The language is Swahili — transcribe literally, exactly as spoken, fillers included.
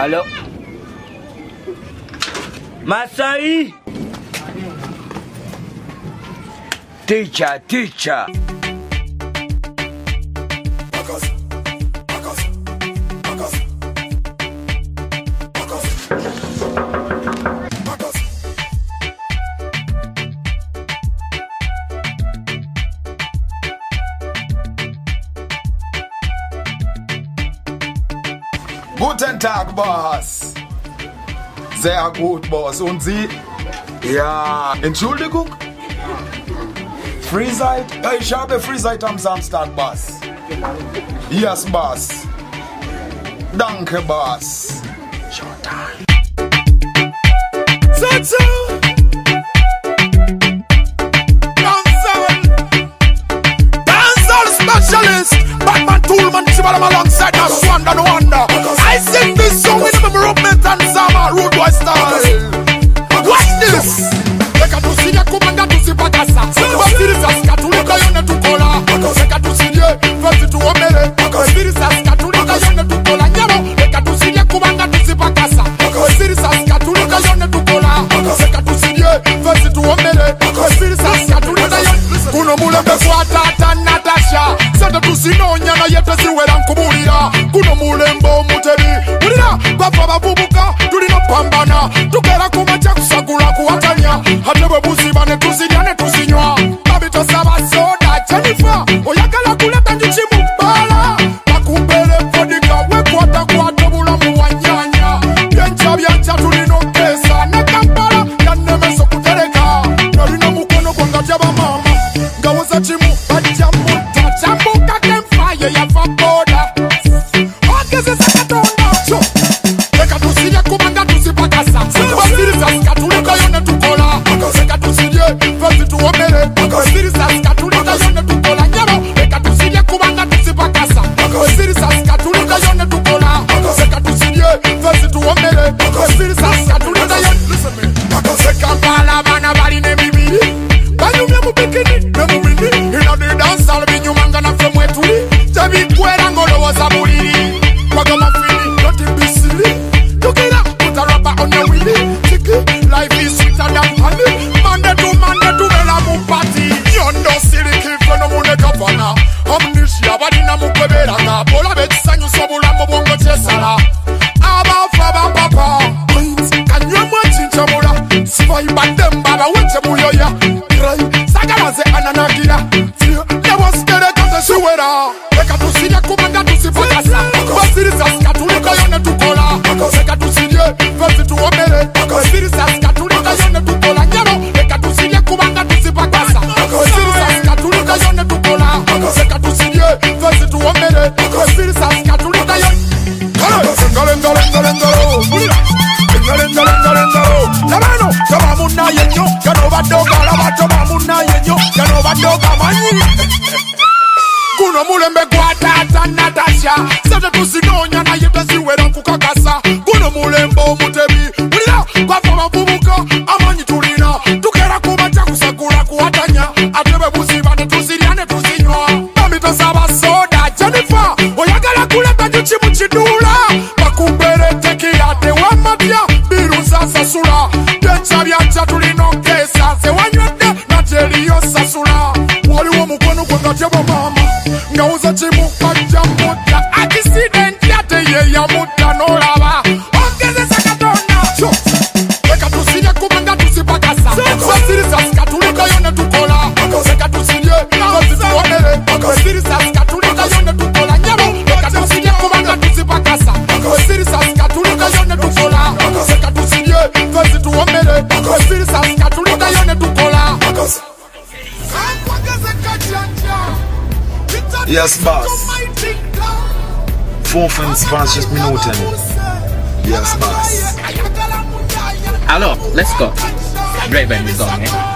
Allô? Masai? Teacher, teacher. Guten Tag, Boss. Sehr gut, Boss. Und Sie? Ja, Entschuldigung? Freezeit? Ja, ich habe Freezeit am Samstag, Boss. Yes, Boss. Danke, Boss. Showtime. So, so. Specialist, Batman Toolman, Chibalam alongside that Swanda no wonder. I sing this song with my movement and Sama Rude Boy style. Watch this. Leka tu sinya kumanga tu sipakasa. Basiri saska tu leka yone tu kola. Leka tu sinye, fasi tu omele. Basiri saska tu leka yone tu kola. Nyamo, leka tu sinya kumanga tu sipakasa. Basiri saska tu leka yone tu kola. Leka tu sinye, fasi tu omele. Basiri saska tu leka yone. Kuno mule kwa tata Natasha. Santa tusinonya na yete ziwera nkubulira. Kuno mulembo mutebi. Ulira, bava babubuka, tulino pambana. Tukera kumacha kusagula kuwatanya. Hatebwe buziba ne tuzinya ne tuzinywa. Babito saba soda, Jennifer. Oyagala kuleta njuchi mubala. Bakubele vodika, wekwata kwa tobula muwanyanya. Byancha byancha tulino kesa. Ne kampala, yanemeso kutereka. Nalino mukono kwa ngajaba mama. Gawoza chimu, bajamu. Chambuka kemfire ya vapoda. Ogeze sakatona. Leka tusiye kumanga tusipakasa. Basiri saska tuleka yone tukola. Leka tusiye fasi tuomele. Basiri saska tuleka yone tukola. Nyamo. Leka tusiye kumanga tusipakasa. Basiri saska tuleka yone tukola. Leka tusiye fasi tuomele. Basiri saska tuleka yone. Listen me. Seka pala bana bali ne bibiri. Banyumye mu bikini ne mu mini. Ina de dance al binyumanga na from wetuli. Tebi kwera ngolo waza buliri. Waga mafini noti bisili. Tukira utarapa on your willy. Tiki life is sweeter than honey. Mande tu mande tu vela mu party. Yondo siri kifeno mune kapana. Omnisha badina mu kwebera nga. Bola bechisanyu sobula mu bongo chesala. Aba faba papa. Kanywa mwachincha mula. Sivai badem baba weche muyoya. Cry. Sagamaze ananagira. Never scared of the suwera. Leka tusinya kumanga tusipakasa. Basiri saska tuleka yone tukola. Leka tusinya fasi tuomele. Basiri saska tuleka yone tukola. Nyamo. Leka tusinya kumanga tusipakasa. Basiri saska tuleka yone tukola. Leka tusinya fasi tuomele. Basiri saska tuleka yone. Ngale ngale ngale ngale. Mulira. Ngale ngale ngale ngale. Lamano. Kama muna yenyo. Kano badoga labato mamuna yenyo. Kano badoga manyi. Kuno mulembe kwa tata Natasha. Sasa tusinonya na yete ziwera nkukakasa. Kuno mulembo mutebi. Ulira kwa fama bubuka. Amanyi tulina. Tukera kubacha kusakula kuwatanya. Atebe buziba ne tuziriane tuzinywa. Mamito saba soda Jennifer. Oyagala kuleta njuchi muchidula. Bakubere tekia te wamabya. Biru sasa sula. Dencha byancha tulino kesa. Se wanywede na jeliyo sasula. Waliwo mukono kwa gatebo mama. Ngauza chimu kaja muta. Accident yate ye ya muta no lava. Ongeze sakatona. Leka tusiye kumanga tusipakasa. Basiri saska tuleka yone tukola. Leka tusiye fasi tuomele. Basiri saska tuleka yone tukola. Nyamo. Leka tusiye kumanga tusipakasa. Basiri saska tuleka yone tukola. Leka tusiye fasi tuomele. Basiri saska tuleka yone tukola. Yes, Boss. fünfundzwanzig Minuten. Yes, Boss. Alors, let's go. Raven is on, eh?